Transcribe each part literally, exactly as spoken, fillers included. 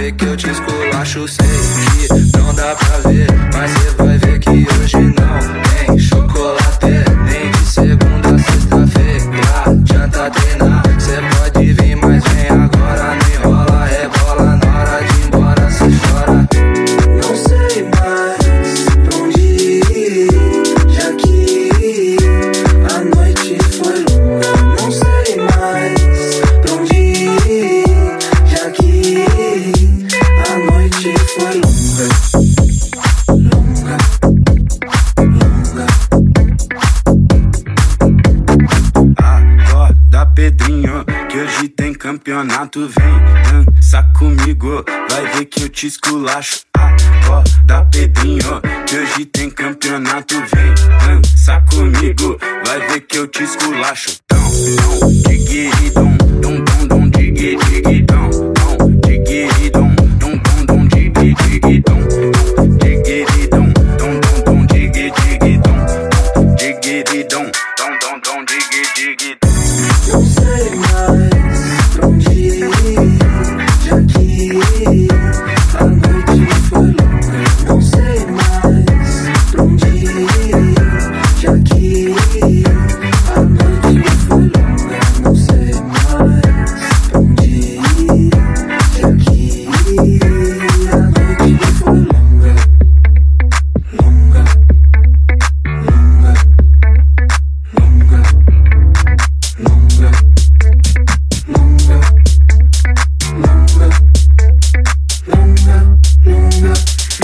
ver que eu te esculacho. Sei que não dá pra ver, mas cê vai ver que hoje não tem chocolate. Nem de segunda a sexta-feira, adianta treinar. Cê pode vir, mas vem agora. Não enrola, rebola, na hora de ir embora cê chora. Não sei mais pra onde ir, já que a noite foi longa. Não sei mais pra onde ir, já que a noite foi longa. Longa, longa. Acorda, Pedrinho, que hoje tem campeonato. Vem dança comigo, vai ver que eu te esculacho. Acorda, Pedrinho, que hoje tem campeonato. Vem dança comigo, vai ver que eu te esculacho. Dom, dom, digiri, dom, dom, dom, dom, digi, digi, dom, dom, digiri, dom, dom, dom, dom, digi, digi, dom, dom, digiri, dom, dom, dom, dom, digi, digi, dom, dom, digiri, dom, dom, dom, dom, digi, digi, dom. Não sei mais pra onde ir, já que a noite foi longa. Não sei mais pra onde ir, já que a noite foi longa. Não sei mais pra onde ir, já que a noite foi longa. Longa, longa, longa, longa, longa, longa, longa, longa.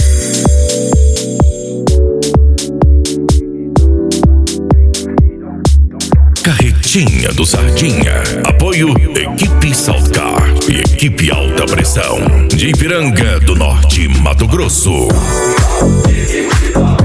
Carretinha do Sardinha. Apoio Equipe Saltcar e Equipe Alta Pressão de Ipiranga do Norte, Mato Grosso.